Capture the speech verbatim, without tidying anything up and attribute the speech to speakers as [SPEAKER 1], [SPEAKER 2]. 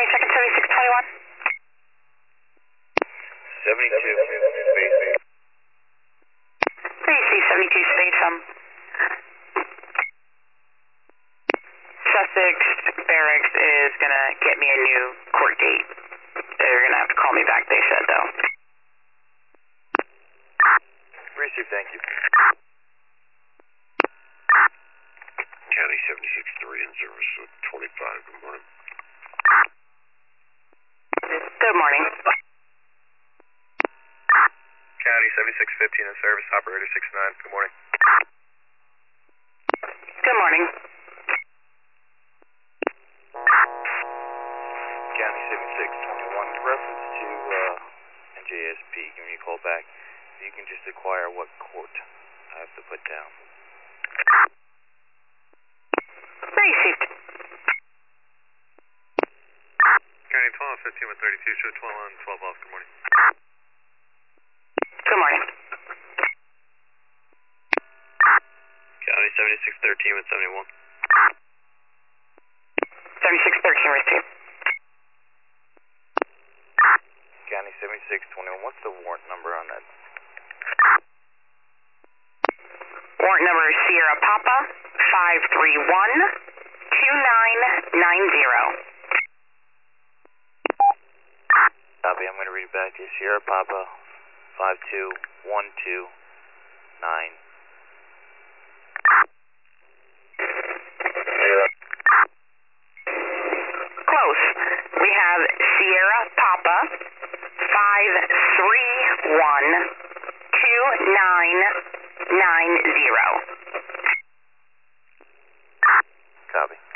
[SPEAKER 1] twenty-second, seventy-six twenty-one.
[SPEAKER 2] seventy-two, space.
[SPEAKER 1] Three C seventy-two space, um. Sussex Barracks is gonna get me a new court date. They're gonna have to call me back, they said, though.
[SPEAKER 2] Receive, thank you. County seventy-six three in service with twenty-five, good morning.
[SPEAKER 1] Good morning.
[SPEAKER 2] County seventy-six fifteen in service, operator six nine, good morning.
[SPEAKER 1] Good morning.
[SPEAKER 2] County seventy-six twenty-one, in reference to uh, N J S P, give me a call back. You can just inquire what court I have to put down.
[SPEAKER 1] Received.
[SPEAKER 2] County twelve fifteen with thirty-two, show twelve on, twelve off, good morning.
[SPEAKER 1] Good morning.
[SPEAKER 2] County seventy-six thirteen with seventy-one.
[SPEAKER 1] seventy-six thirteen received.
[SPEAKER 2] County seventy-six twenty-one, what's the warrant number on that?
[SPEAKER 1] Warrant number is Sierra Papa five three one two nine nine zero.
[SPEAKER 2] Copy, I'm going to read it back to you. Sierra Papa five two one two nine.
[SPEAKER 1] Close. We have Sierra Papa five three one two nine nine zero.
[SPEAKER 2] Copy.